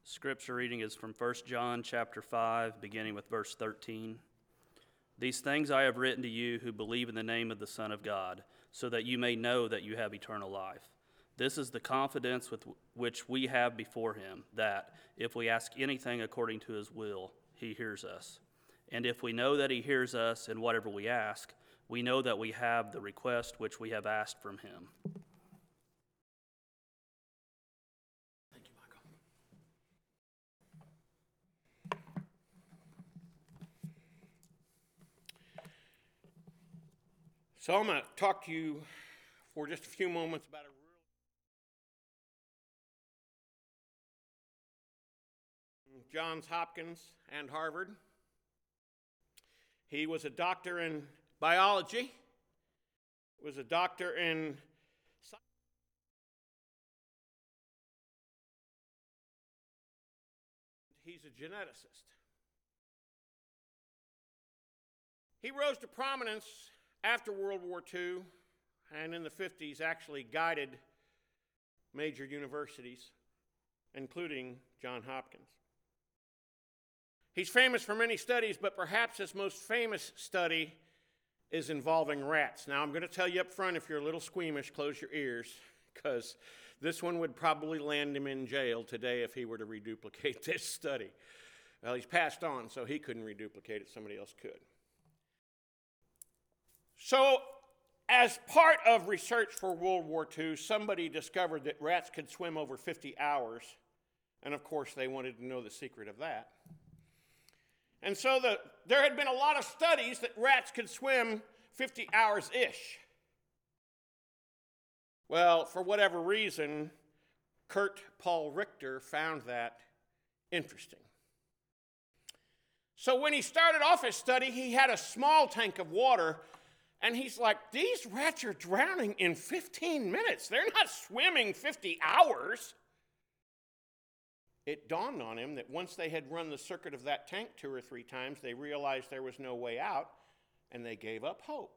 Scripture reading is from 1 John chapter 5, beginning with verse 13. These things I have written to you who believe in the name of the Son of God, so that you may know that you have eternal life. This is the confidence with which we have before him, that if we ask anything according to his will, he hears us. And if we know that he hears us in whatever we ask, we know that we have the request which we have asked from him. Thank you, Michael. So I'm going to talk to you for just a few moments about Johns Hopkins and Harvard. He was a doctor in biology, was a doctor in science. He's a geneticist. He rose to prominence after World War II, and in the 50s actually guided major universities, including Johns Hopkins. He's famous for many studies, but perhaps his most famous study is involving rats. Now, I'm going to tell you up front, if you're a little squeamish, close your ears, because this one would probably land him in jail today if he were to reduplicate this study. Well, he's passed on, so he couldn't reduplicate it. Somebody else could. So, as part of research for World War II, somebody discovered that rats could swim over 50 hours, and of course they wanted to know the secret of that. And so there had been a lot of studies that rats could swim 50 hours-ish. Well, for whatever reason, Kurt Paul Richter found that interesting. So when he started off his study, he had a small tank of water, and he's like, these rats are drowning in 15 minutes. They're not swimming 50 hours. It dawned on him that once they had run the circuit of that tank 2 or 3 times, they realized there was no way out, and they gave up hope.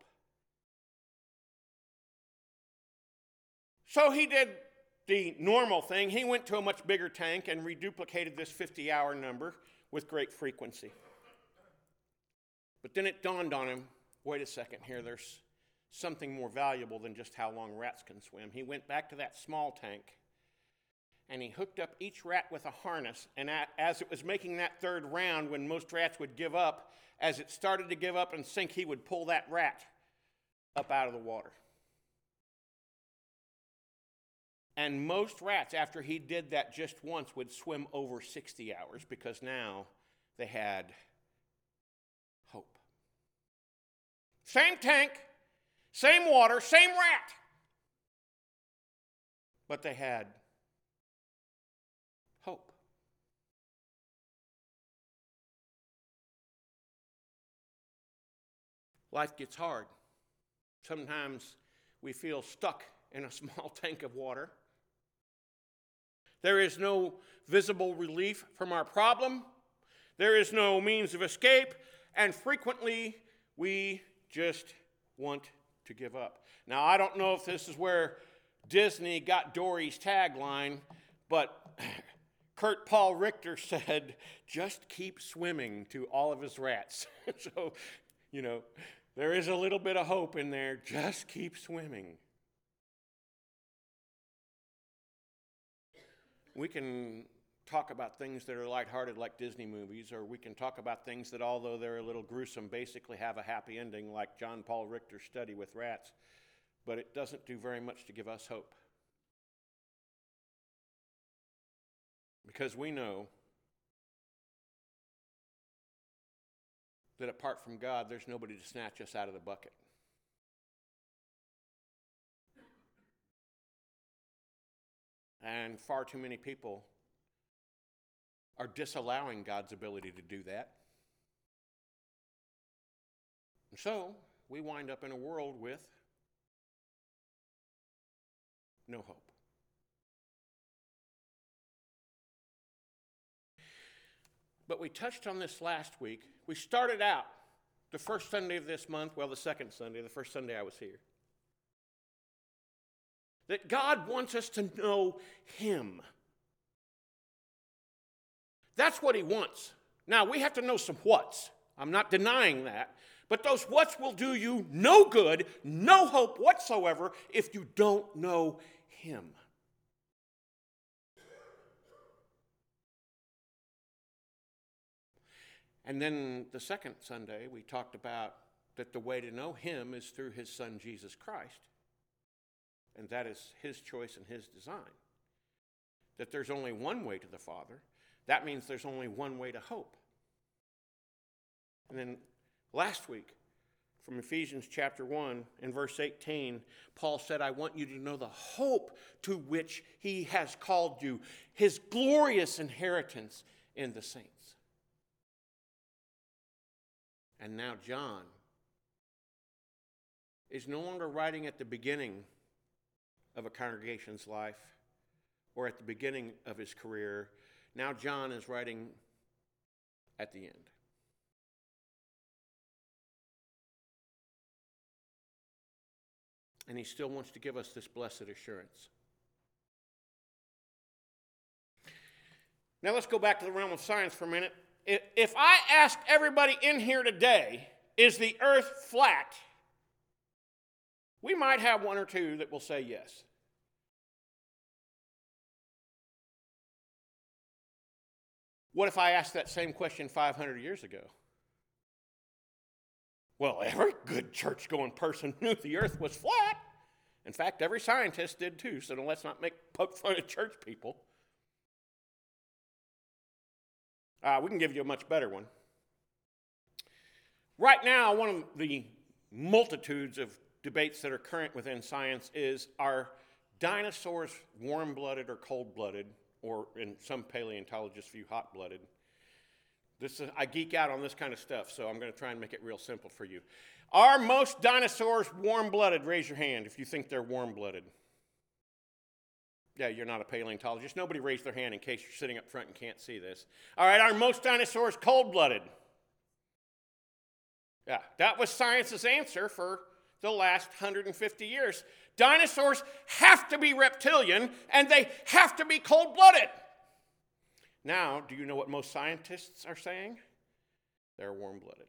So he did the normal thing. He went to a much bigger tank and reduplicated this 50-hour number with great frequency. But then it dawned on him, wait a second here, there's something more valuable than just how long rats can swim. He went back to that small tank, and he hooked up each rat with a harness, and as it was making that third round, when most rats would give up, as it started to give up and sink, he would pull that rat up out of the water. And most rats, after he did that just once, would swim over 60 hours because now they had hope. Same tank, same water, same rat, but they had hope. Life gets hard. Sometimes we feel stuck in a small tank of water. There is no visible relief from our problem. There is no means of escape, and frequently we just want to give up. Now, I don't know if this is where Disney got Dory's tagline, but Kurt Paul Richter said, just keep swimming to all of his rats. So, there is a little bit of hope in there. Just keep swimming. We can talk about things that are lighthearted like Disney movies, or we can talk about things that, although they're a little gruesome, basically have a happy ending like John Paul Richter's study with rats. But it doesn't do very much to give us hope. Because we know that apart from God, there's nobody to snatch us out of the bucket. And far too many people are disallowing God's ability to do that. And so we wind up in a world with no hope. But we touched on this last week. We started out the first Sunday of this month, the second Sunday, the first Sunday I was here, that God wants us to know Him. That's what he wants. Now, we have to know some whats. I'm not denying that. But those whats will do you no good, no hope whatsoever if you don't know him. And then the second Sunday, we talked about that the way to know him is through his son, Jesus Christ. And that is his choice and his design. That there's only one way to the Father. That means there's only one way to hope. And then last week, from Ephesians chapter 1 and verse 18, Paul said, I want you to know the hope to which he has called you, his glorious inheritance in the saints. And now John is no longer writing at the beginning of a congregation's life or at the beginning of his career. Now John is writing at the end. And he still wants to give us this blessed assurance. Now let's go back to the realm of science for a minute. If I ask everybody in here today, is the earth flat? We might have one or two that will say yes. What if I asked that same question 500 years ago? Well, every good church-going person knew the earth was flat. In fact, every scientist did too, so let's not poke fun of church people. We can give you a much better one. Right now, one of the multitudes of debates that are current within science is, are dinosaurs warm-blooded or cold-blooded, or in some paleontologists view hot-blooded? I geek out on this kind of stuff, so I'm going to try and make it real simple for you. Are most dinosaurs warm-blooded? Raise your hand if you think they're warm-blooded. Yeah, you're not a paleontologist. Nobody raised their hand in case you're sitting up front and can't see this. All right, are most dinosaurs cold-blooded? Yeah, that was science's answer for the last 150 years. Dinosaurs have to be reptilian, and they have to be cold-blooded. Now, do you know what most scientists are saying? They're warm-blooded.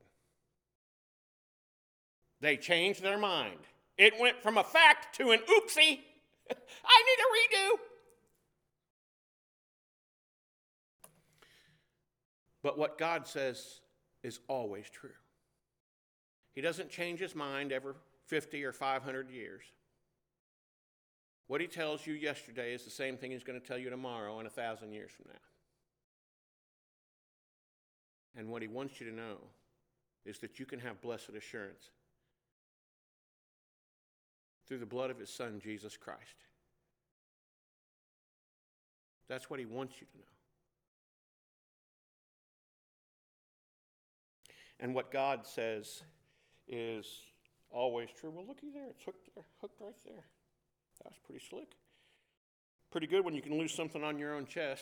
They changed their mind. It went from a fact to an oopsie. I need a redo. But what God says is always true. He doesn't change his mind every 50 or 500 years. What he tells you yesterday is the same thing he's going to tell you tomorrow and 1,000 years from now. And what he wants you to know is that you can have blessed assurance through the blood of his son, Jesus Christ. That's what he wants you to know. And what God says is always true. Well, looky there. It's hooked right there. That was pretty slick. Pretty good when you can lose something on your own chest.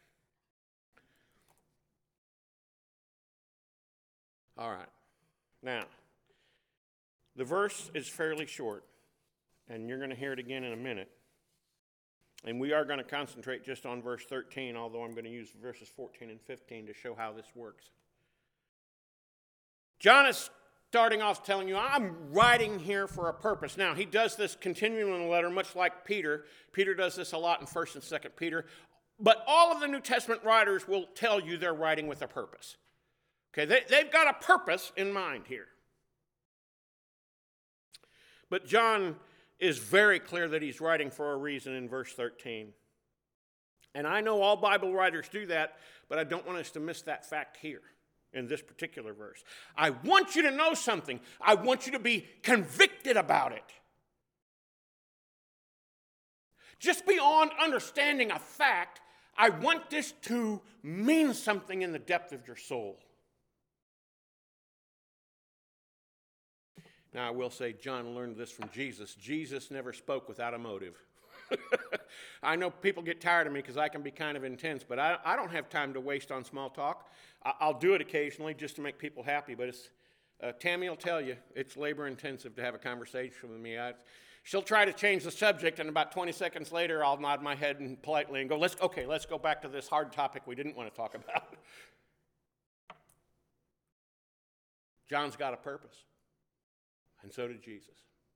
All right. Now, the verse is fairly short, and you're going to hear it again in a minute. And we are going to concentrate just on verse 13, although I'm going to use verses 14 and 15 to show how this works. John is starting off telling you, I'm writing here for a purpose. Now, he does this continuing in the letter, much like Peter. Peter does this a lot in 1st and 2nd Peter. But all of the New Testament writers will tell you they're writing with a purpose. Okay, they've got a purpose in mind here. But John is very clear that he's writing for a reason in verse 13. And I know all Bible writers do that, but I don't want us to miss that fact here in this particular verse. I want you to know something. I want you to be convicted about it. Just beyond understanding a fact, I want this to mean something in the depth of your soul. Now, I will say John learned this from Jesus. Jesus never spoke without a motive. I know people get tired of me because I can be kind of intense, but I don't have time to waste on small talk. I'll do it occasionally just to make people happy, but Tammy will tell you it's labor intensive to have a conversation with me. She'll try to change the subject, and about 20 seconds later, I'll nod my head and politely and go, let's go back to this hard topic we didn't want to talk about. John's got a purpose, and so did Jesus.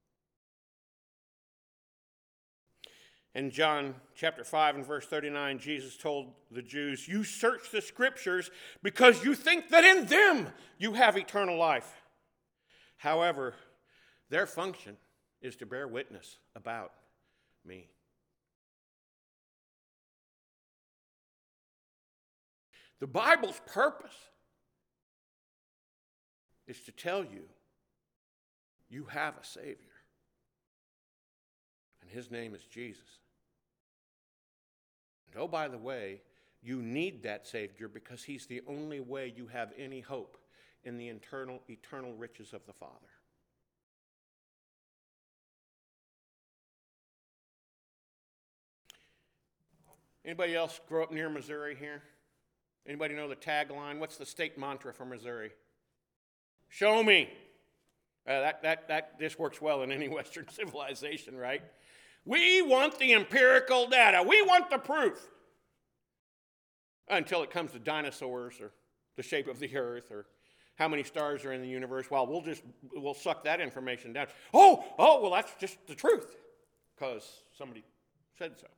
In John chapter 5 and verse 39, Jesus told the Jews, "You search the Scriptures because you think that in them you have eternal life. However, their function is to bear witness about me." The Bible's purpose is to tell you you have a Savior, and his name is Jesus. And oh, by the way, you need that Savior because he's the only way you have any hope in the eternal riches of the Father. Anybody else grow up near Missouri here? Anybody know the tagline? What's the state mantra for Missouri? Show me. This works well in any Western civilization, right? We want the empirical data. We want the proof. Until it comes to dinosaurs or the shape of the earth or how many stars are in the universe. Well, we'll suck that information down. Oh, well, that's just the truth because somebody said so.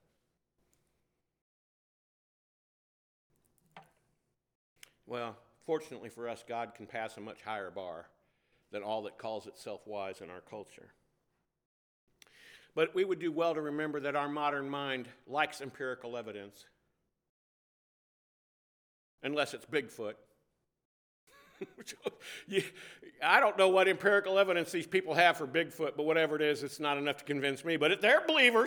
Well, fortunately for us, God can pass a much higher bar than all that calls itself wise in our culture. But we would do well to remember that our modern mind likes empirical evidence, unless it's Bigfoot. I don't know what empirical evidence these people have for Bigfoot, but whatever it is, it's not enough to convince me. But they're believers.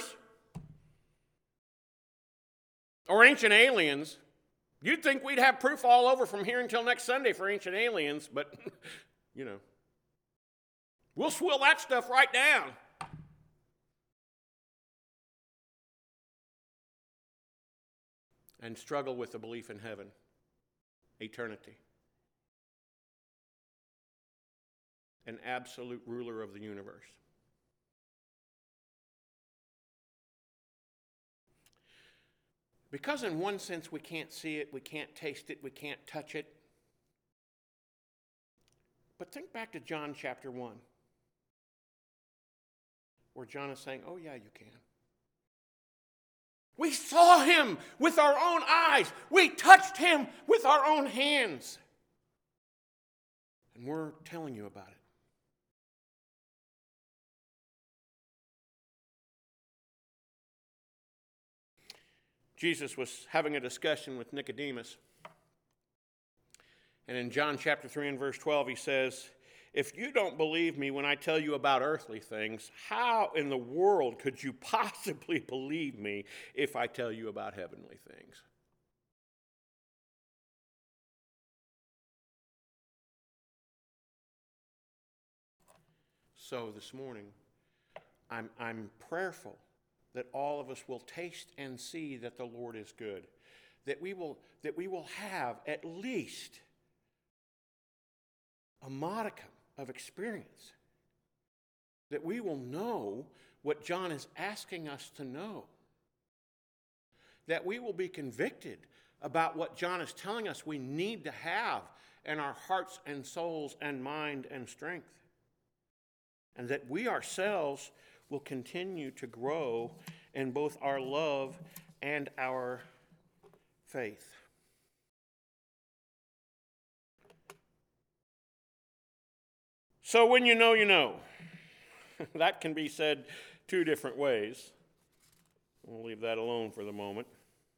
Or ancient aliens. You'd think we'd have proof all over from here until next Sunday for ancient aliens, but, we'll swill that stuff right down. And struggle with the belief in heaven, eternity, an absolute ruler of the universe. Because in one sense we can't see it, we can't taste it, we can't touch it. But think back to John chapter 1, where John is saying, oh yeah, you can. We saw him with our own eyes. We touched him with our own hands. And we're telling you about it. Jesus was having a discussion with Nicodemus. And in John chapter 3 and verse 12, he says, if you don't believe me when I tell you about earthly things, how in the world could you possibly believe me if I tell you about heavenly things? So this morning, I'm prayerful that all of us will taste and see that the Lord is good, that we will have at least a modicum of experience, that we will know what John is asking us to know, that we will be convicted about what John is telling us we need to have in our hearts and souls and mind and strength, and that we ourselves will continue to grow in both our love and our faith. So when you know, you know. That can be said two different ways. We'll leave that alone for the moment.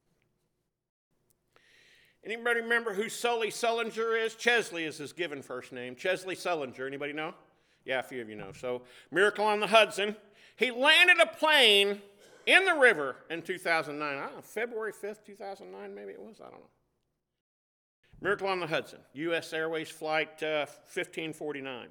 Anybody remember who Sully Sullinger is? Chesley is his given first name. Chesley Sullinger. Anybody know? Yeah, a few of you know. So, Miracle on the Hudson. He landed a plane in the river in 2009. I don't know, February 5th, 2009, maybe it was. I don't know. Miracle on the Hudson. U.S. Airways Flight 1549.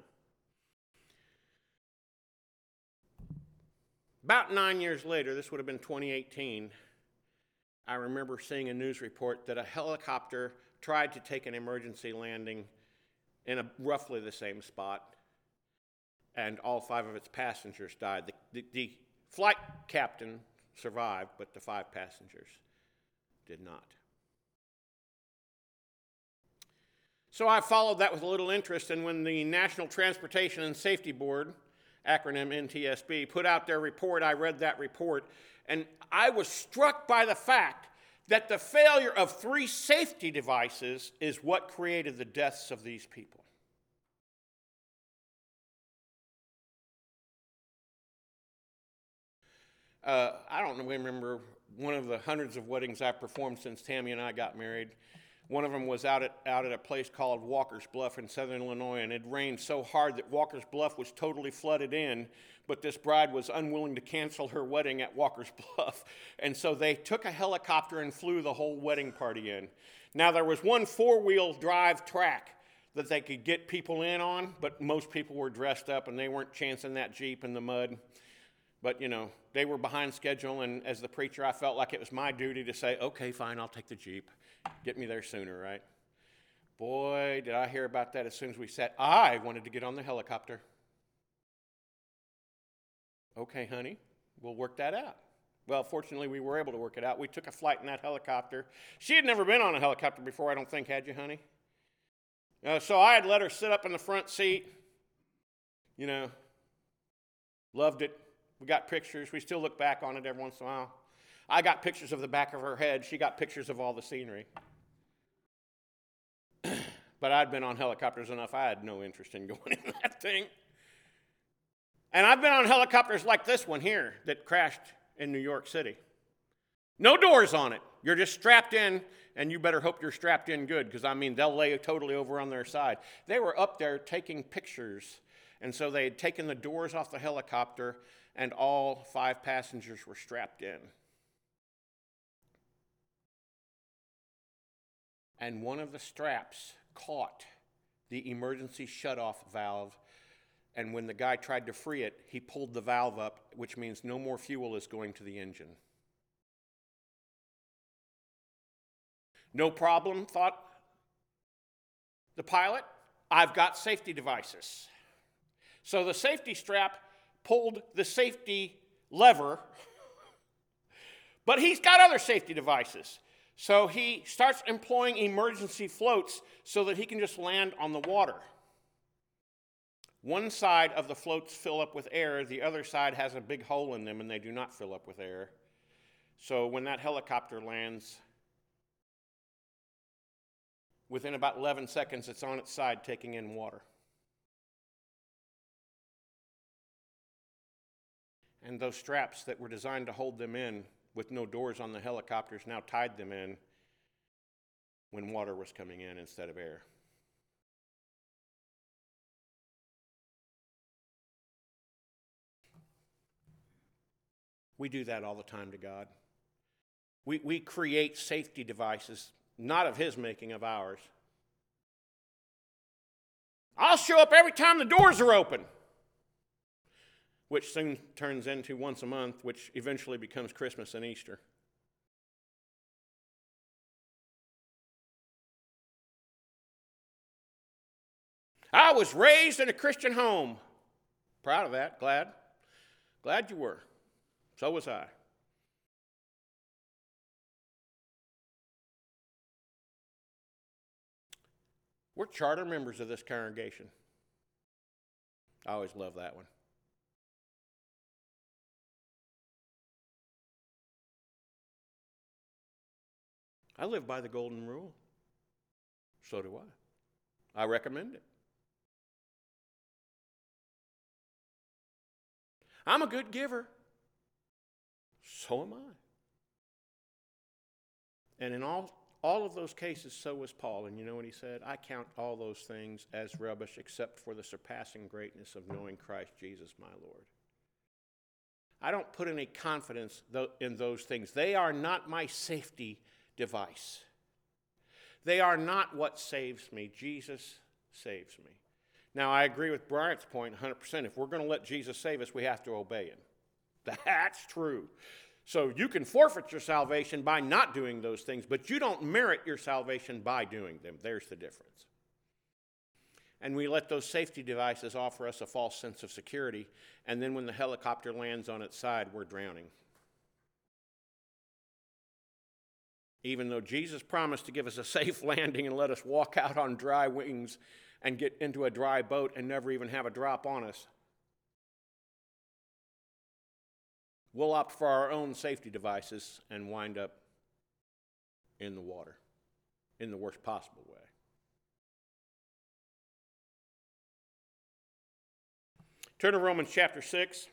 About 9 years later, this would have been 2018, I remember seeing a news report that a helicopter tried to take an emergency landing in roughly the same spot. and all 5 of its passengers died. The flight captain survived, but the 5 passengers did not. So I followed that with a little interest, and when the National Transportation and Safety Board, acronym NTSB, put out their report, I read that report, and I was struck by the fact that the failure of 3 safety devices is what created the deaths of these people. I don't remember one of the hundreds of weddings I've performed since Tammy and I got married. One of them was out at a place called Walker's Bluff in southern Illinois, and it rained so hard that Walker's Bluff was totally flooded in, but this bride was unwilling to cancel her wedding at Walker's Bluff, and so they took a helicopter and flew the whole wedding party in. Now, there was one 4-wheel drive track that they could get people in on, but most people were dressed up, and they weren't chancing that Jeep in the mud. But, you know, they were behind schedule, and as the preacher, I felt like it was my duty to say, okay, fine, I'll take the Jeep. Get me there sooner, right? Boy, did I hear about that as soon as we sat. I wanted to get on the helicopter. Okay, honey, we'll work that out. Well, fortunately, we were able to work it out. We took a flight in that helicopter. She had never been on a helicopter before, I don't think, had you, honey? So I had let her sit up in the front seat. You know, loved it. We got pictures. We still look back on it every once in a while. I got pictures of the back of her head. She got pictures of all the scenery. But I'd been on helicopters enough. I had no interest in going in that thing. And I've been on helicopters like this one here that crashed in New York City. No doors on it. You're just strapped in, and you better hope you're strapped in good, because, I mean, they'll lay totally over on their side. They were up there taking pictures, and so they had taken the doors off the helicopter, and all 5 passengers were strapped in. And one of the straps caught the emergency shutoff valve, and when the guy tried to free it, he pulled the valve up, which means no more fuel is going to the engine. No problem, thought the pilot. I've got safety devices. So the safety strap pulled the safety lever, but he's got other safety devices. So he starts employing emergency floats so that he can just land on the water. One side of the floats fill up with air, the other side has a big hole in them, and they do not fill up with air. So when that helicopter lands, within about 11 seconds, it's on its side taking in water. And those straps that were designed to hold them in with no doors on the helicopters now tied them in when water was coming in instead of air. We do that all the time to God. We create safety devices, not of His making, of ours. I'll show up every time the doors are open, which soon turns into once a month, which eventually becomes Christmas and Easter. I was raised in a Christian home. Proud of that, glad. Glad you were. So was I. We're charter members of this congregation. I always love that one. I live by the golden rule. So do I. I recommend it. I'm a good giver. So am I. And in all of those cases, so was Paul. And you know what he said? I count all those things as rubbish except for the surpassing greatness of knowing Christ Jesus my Lord. I don't put any confidence in those things. They are not my safety device. They are not what saves me. Jesus saves me. Now, I agree with Bryant's point 100%. If we're going to let Jesus save us, we have to obey Him. That's true. So you can forfeit your salvation by not doing those things, but you don't merit your salvation by doing them. There's the difference. And we let those safety devices offer us a false sense of security. And then when the helicopter lands on its side, we're drowning. Even though Jesus promised to give us a safe landing and let us walk out on dry wings and get into a dry boat and never even have a drop on us, we'll opt for our own safety devices and wind up in the water in the worst possible way. Turn to Romans chapter 6.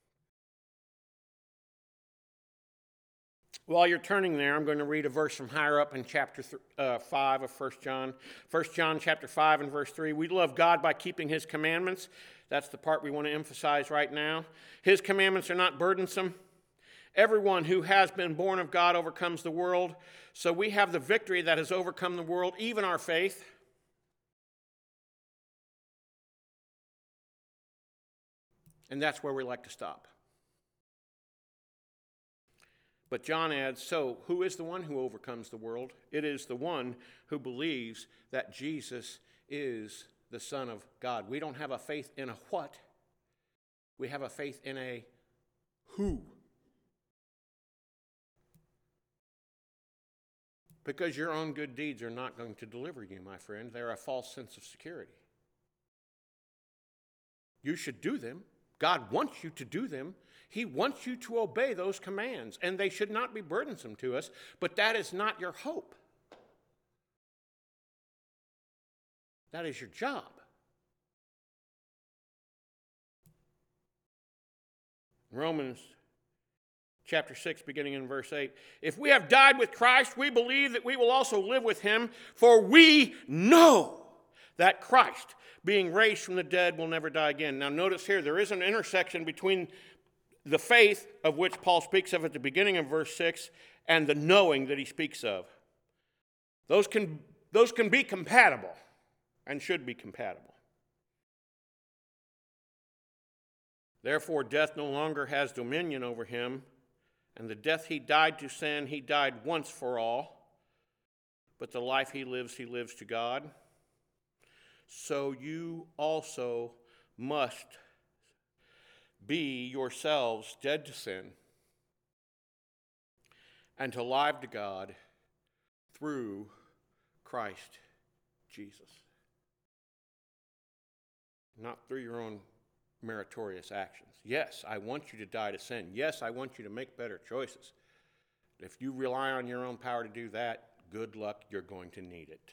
While you're turning there, I'm going to read a verse from higher up in chapter 5 of 1 John. 1 John chapter 5 and verse 3. We love God by keeping his commandments. That's the part we want to emphasize right now. His commandments are not burdensome. Everyone who has been born of God overcomes the world. So we have the victory that has overcome the world, even our faith. And that's where we like to stop. But John adds, so who is the one who overcomes the world? It is the one who believes that Jesus is the Son of God. We don't have a faith in a what. We have a faith in a who. Because your own good deeds are not going to deliver you, my friend. They're a false sense of security. You should do them. God wants you to do them. He wants you to obey those commands, and they should not be burdensome to us, but that is not your hope. That is your job. Romans chapter 6, beginning in verse 8. If we have died with Christ, we believe that we will also live with him, for we know that Christ, being raised from the dead, will never die again. Now notice here, there is an intersection between the faith of which Paul speaks of at the beginning of verse 6 and the knowing that he speaks of. Those can be compatible and should be compatible. Therefore, death no longer has dominion over him, and the death he died to sin, he died once for all. But the life he lives to God. So you also must be yourselves dead to sin and alive to God through Christ Jesus. Not through your own meritorious actions. Yes, I want you to die to sin. Yes, I want you to make better choices. If you rely on your own power to do that, good luck, you're going to need it.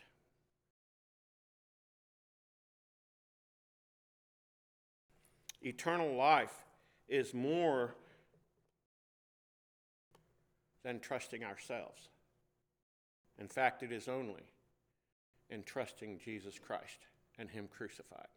Eternal life is more than trusting ourselves. In fact, it is only in trusting Jesus Christ and him crucified.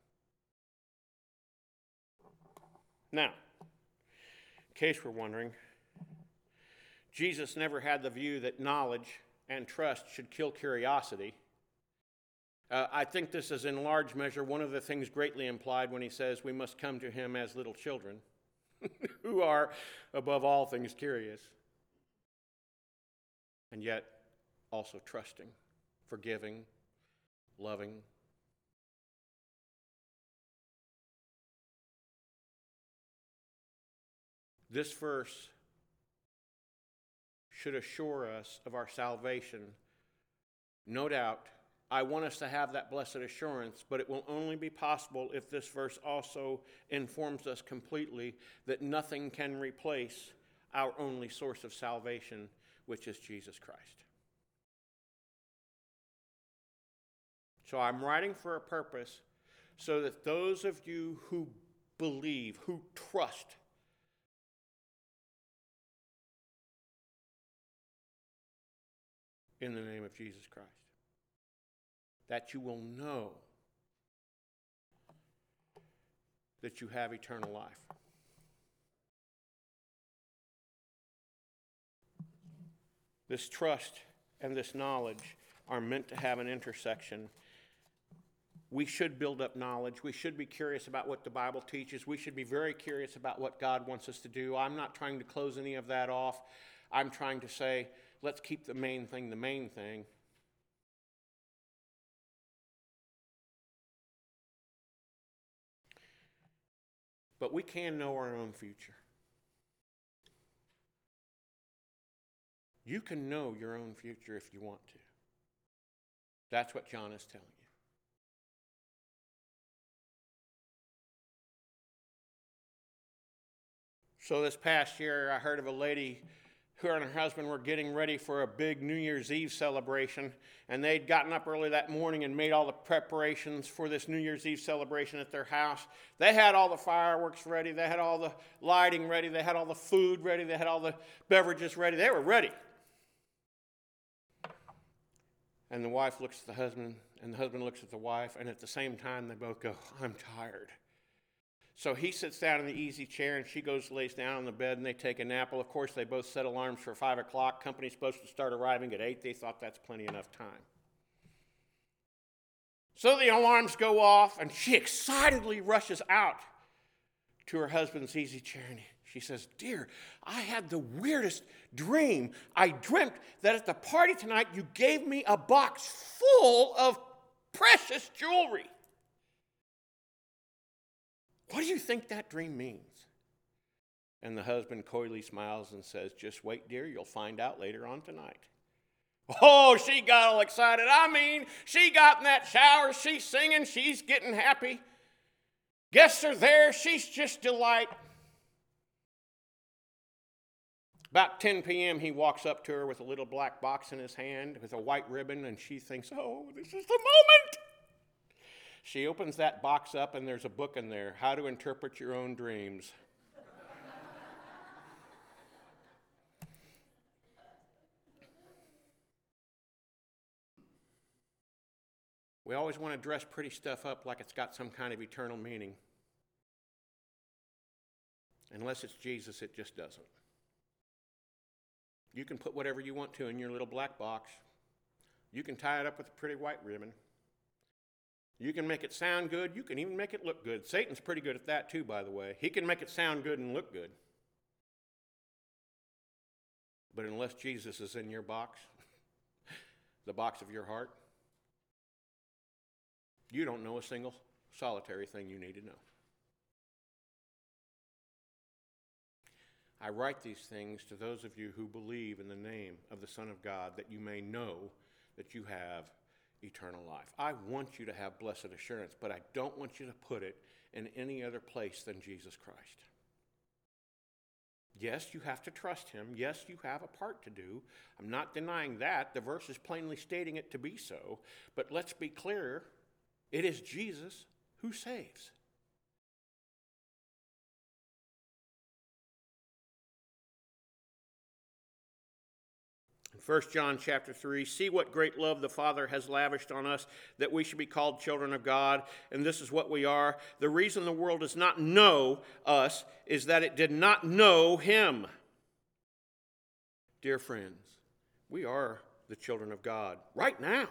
Now, in case we're wondering, Jesus never had the view that knowledge and trust should kill curiosity. I think this is in large measure one of the things greatly implied when he says we must come to him as little children who are above all things curious and yet also trusting, forgiving, loving. This verse should assure us of our salvation. No doubt, I want us to have that blessed assurance, but it will only be possible if this verse also informs us completely that nothing can replace our only source of salvation, which is Jesus Christ. So I'm writing for a purpose so that those of you who believe, who trust, in the name of Jesus Christ, that you will know that you have eternal life. This trust and this knowledge are meant to have an intersection. We should build up knowledge. We should be curious about what the Bible teaches. We should be very curious about what God wants us to do. I'm not trying to close any of that off. I'm trying to say, let's keep the main thing the main thing. But we can know our own future. You can know your own future if you want to. That's what John is telling you. So this past year, I heard of a lady who and her husband were getting ready for a big New Year's Eve celebration, and they'd gotten up early that morning and made all the preparations for this New Year's Eve celebration at their house. They had all the fireworks ready, they had all the lighting ready, they had all the food ready, they had all the beverages ready. They were ready. And the wife looks at the husband, and the husband looks at the wife, and at the same time they both go, "I'm tired." So he sits down in the easy chair, and she goes, lays down on the bed, and they take a nap. Well, of course, they both set alarms for 5 o'clock. Company's supposed to start arriving at 8. They thought that's plenty enough time. So the alarms go off, and she excitedly rushes out to her husband's easy chair, and she says, "Dear, I had the weirdest dream. I dreamt that at the party tonight you gave me a box full of precious jewelry. What do you think that dream means?" And the husband coyly smiles and says, "Just wait, dear, you'll find out later on tonight." Oh, she got all excited. I mean, she got in that shower, she's singing, she's getting happy. Guests are there, she's just delight. About 10 p.m., he walks up to her with a little black box in his hand with a white ribbon, and she thinks, "Oh, this is the moment." She opens that box up, and there's a book in there, How to Interpret Your Own Dreams. We always want to dress pretty stuff up like it's got some kind of eternal meaning. Unless it's Jesus, it just doesn't. You can put whatever you want to in your little black box. You can tie it up with a pretty white ribbon. You can make it sound good. You can even make it look good. Satan's pretty good at that too, by the way. He can make it sound good and look good. But unless Jesus is in your box, the box of your heart, you don't know a single solitary thing you need to know. I write these things to those of you who believe in the name of the Son of God, that you may know that you have eternal life. I want you to have blessed assurance, but I don't want you to put it in any other place than Jesus Christ. Yes, you have to trust him. Yes, you have a part to do. I'm not denying that. The verse is plainly stating it to be so. But let's be clear, it is Jesus who saves. In 1 John chapter 3, see what great love the Father has lavished on us, that we should be called children of God, and this is what we are. The reason the world does not know us is that it did not know him. Dear friends, we are the children of God right now.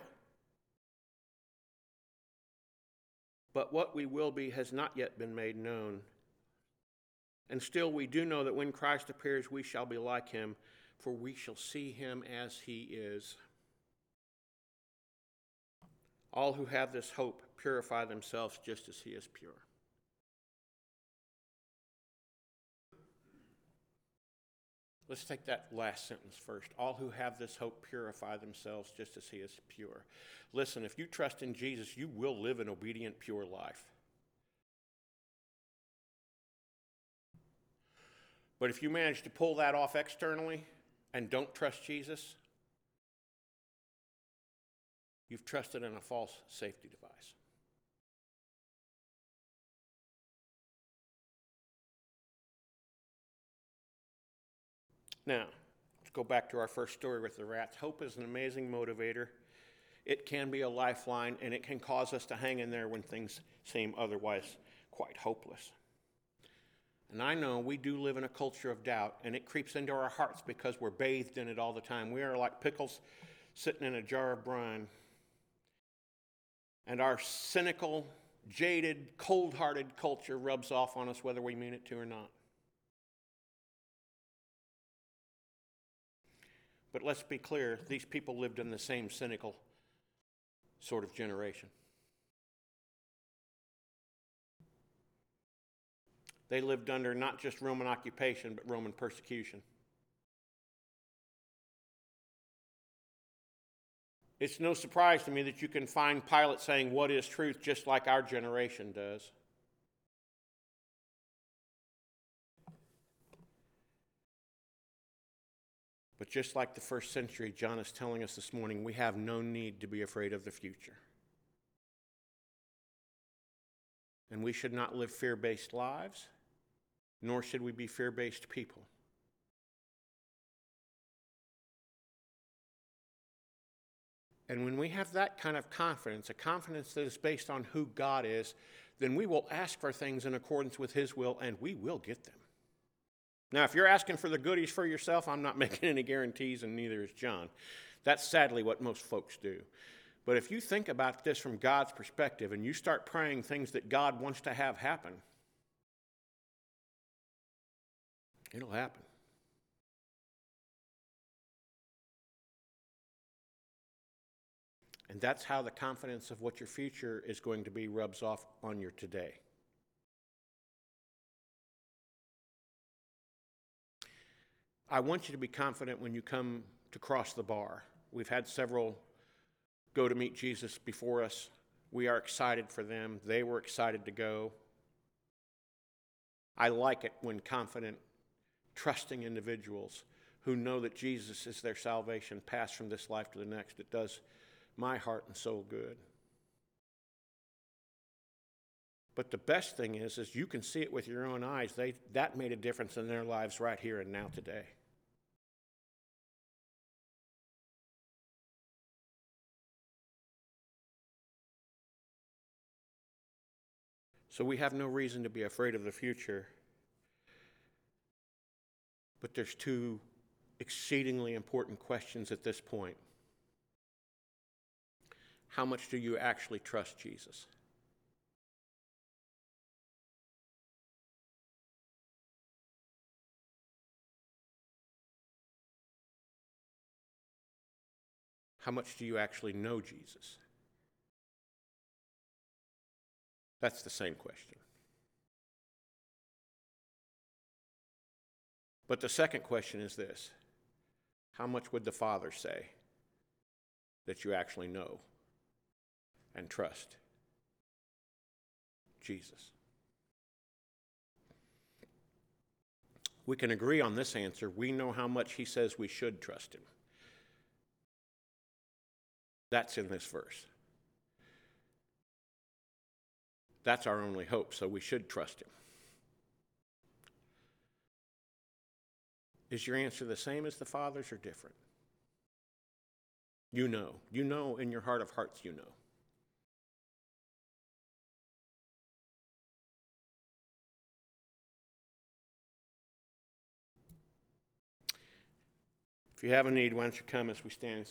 But what we will be has not yet been made known. And still we do know that when Christ appears, we shall be like him, for we shall see him as he is. All who have this hope purify themselves just as he is pure. Let's take that last sentence first. All who have this hope purify themselves just as he is pure. Listen, if you trust in Jesus, you will live an obedient, pure life. But if you manage to pull that off externally and don't trust Jesus, you've trusted in a false safety device. Now, let's go back to our first story with the rats. Hope is an amazing motivator. It can be a lifeline, and it can cause us to hang in there when things seem otherwise quite hopeless. And I know we do live in a culture of doubt, and it creeps into our hearts because we're bathed in it all the time. We are like pickles sitting in a jar of brine. And our cynical, jaded, cold-hearted culture rubs off on us whether we mean it to or not. But let's be clear, these people lived in the same cynical sort of generation. They lived under not just Roman occupation, but Roman persecution. It's no surprise to me that you can find Pilate saying, "What is truth?" just like our generation does. But just like the first century, John is telling us this morning, we have no need to be afraid of the future. And we should not live fear-based lives, nor should we be fear-based people. And when we have that kind of confidence, a confidence that is based on who God is, then we will ask for things in accordance with His will, and we will get them. Now, if you're asking for the goodies for yourself, I'm not making any guarantees, and neither is John. That's sadly what most folks do. But if you think about this from God's perspective and you start praying things that God wants to have happen, it'll happen. And that's how the confidence of what your future is going to be rubs off on your today. I want you to be confident when you come to cross the bar. We've had several go to meet Jesus before us. We are excited for them. They were excited to go. I like it when confident, trusting individuals who know that Jesus is their salvation pass from this life to the next. It does my heart and soul good. But the best thing is you can see it with your own eyes. That made a difference in their lives right here and now today. So we have no reason to be afraid of the future. But there's two exceedingly important questions at this point. How much do you actually trust Jesus? How much do you actually know Jesus? That's the same question. But the second question is this: how much would the Father say that you actually know and trust Jesus? We can agree on this answer. We know how much He says we should trust Him. That's in this verse. That's our only hope, so we should trust Him. Is your answer the same as the Father's or different? You know. You know in your heart of hearts, you know. If you have a need, why don't you come as we stand